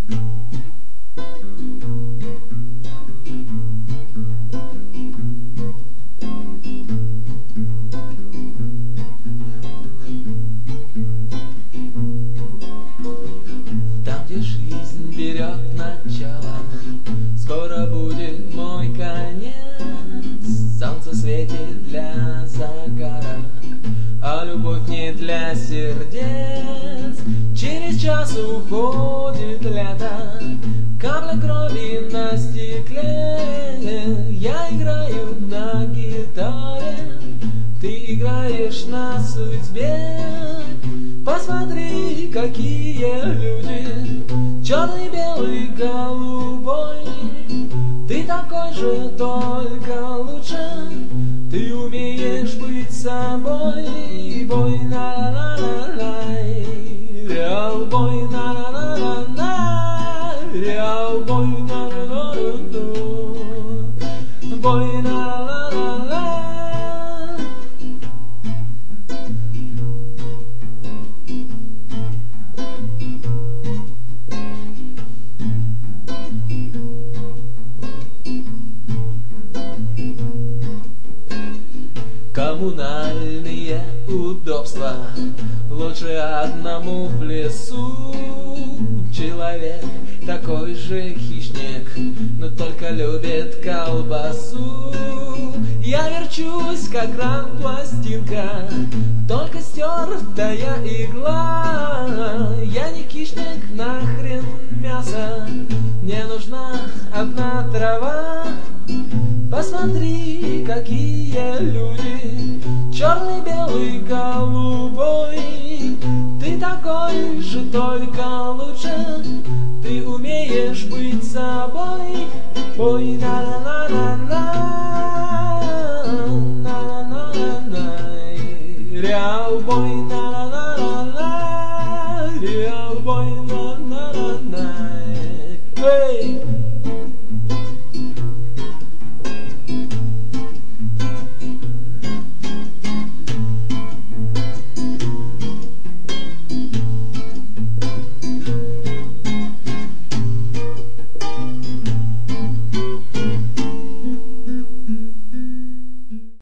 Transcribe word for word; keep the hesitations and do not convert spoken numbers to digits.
Там, где жизнь берет начало, скоро будет мой конец. Солнце светит для загара, а любовь не для сердец. Через час уходит лето, капля крови на стекле. Я играю на гитаре, ты играешь на судьбе. Посмотри, какие люди, черный, белый, голубой. Ты такой же, только лучше. Ты умеешь быть собой. Бой на на на на, реал бой на на на на, реал бой на на на на, бой на на на на. Коммунальные удобства лучше одному в лесу. Человек такой же хищник, но только любит колбасу. Я верчусь, как ран-пластинка, только стертая игла. Я не хищник, нахрен мясо, мне нужна одна трава. Посмотри, какие люди, черный, белый, голубой. Ты такой же, только лучше. Ты умеешь быть собой. Ой, на на на на на, на на на на, реал бой на.